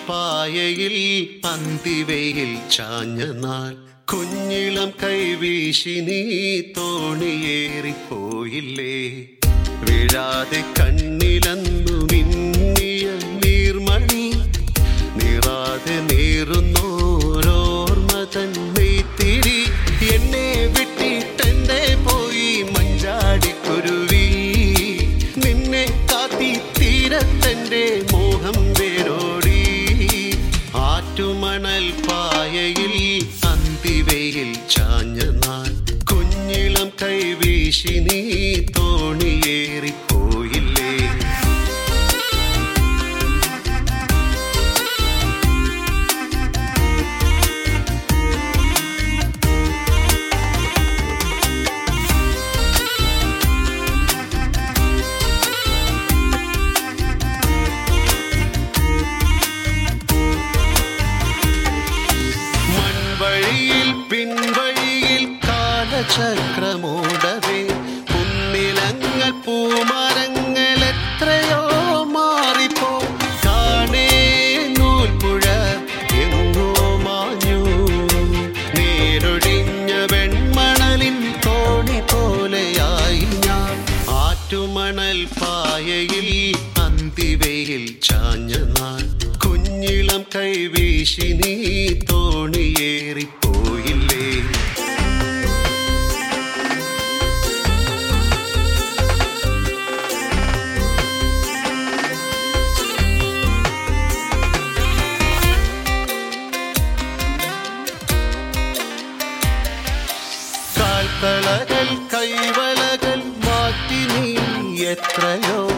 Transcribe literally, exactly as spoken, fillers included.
പായയിൽ പന്തിവയിൽ ചാഞ്ഞ നാൾ കുഞ്ഞിളം കൈവീശി നീ തോണിയേറിപ്പോയില്ലേ. വീഴാതെ കണ്ണിലന്നു മിന്നിയ നീർമണി നീറാതെ നീറുന്നോരോർമ്മ തന്നെത്തിരി എന്നെ വിട്ടിട്ടെന്റെ പോയി മഞ്ചാടിക്കുരുവി. നിന്നെ കാത്തി തീരത്തെന്റെ മോഹം വേരോടി. ആറ്റുമണൽ പായയിൽ അന്തിവയിൽ ചാഞ്ഞ നാൾ കുഞ്ഞിളം കൈവീശി നീ തോണിയേറിപ്പോയില്ലേ. മൺവഴിയിൽ പിൻവഴിയിൽ കാലചക്രമോടവേ പുന്നിലങ്ങൾ പൂമരങ്ങൾ എത്രയോ മാറിപ്പോ. കാണേ നൂൽപ്പുഴ എങ്ങോ മാഞ്ഞു. നേരൊഴിഞ്ഞ വെൺമണലിൻ തോണി പോലെയായി ഞാൻ. ആറ്റുമണൽ പായയിൽ അന്തിവയിൽ ചാഞ്ഞ നാൾ കുഞ്ഞിളം കൈവീശി നീ തോണിയേറിപ്പോയില്ലേ. കാൽത്തളകൾ കൈവളകൾ മാറ്റി നീ എത്രയോ